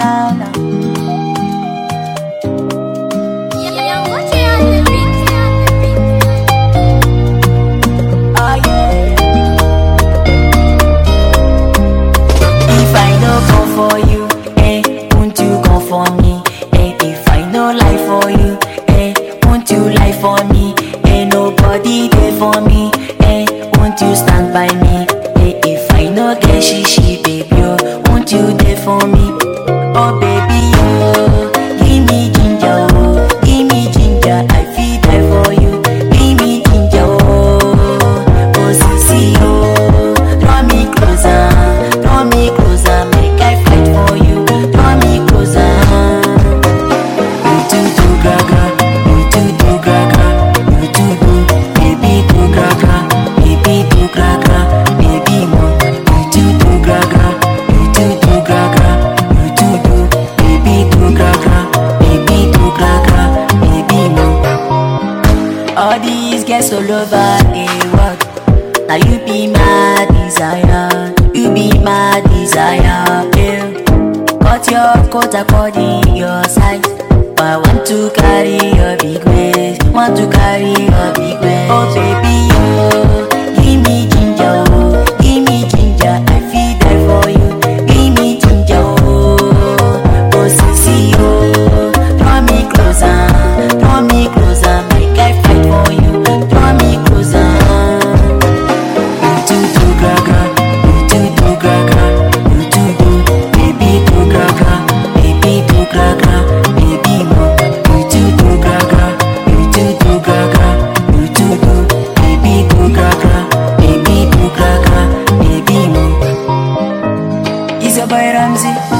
now, now. Oh yeah. If I no come for you, won't you come for me? If I no lie for you, won't you lie for me? Nobody there for me, won't you stand by me? If I no get shishi, baby, oh, won't you there for me? Oh baby, oh, give me ginger, oh, give me ginger, I feel there for you. Give me ginger, oh sissy, oh, draw me closer, make I fight for you. Draw me closer. You too do gaga, you too do gaga, you too do, baby do gaga, baby do gaga, baby mo. You too do gaga, you too do gaga, you too do, baby do gaga, baby do gaga, baby mo. All these girls all over the world, now you be my desire, you be my desire, yeah. Cut your coat according your size, but I want to carry your big waist, want to carry your big waist. Oh baby, oh, give me ginger, oh, give me ginger, I feel there for you. Give me ginger, oh sissy, oh, draw me closer, make I fight for you. Draw me closer. You too do gaga, you too do gaga, you too do, baby do gaga, baby do gaga, baby mo. You too do gaga, you too do gaga, you too do, baby do gaga, baby do gaga, baby mo. It's your boy Ramsey.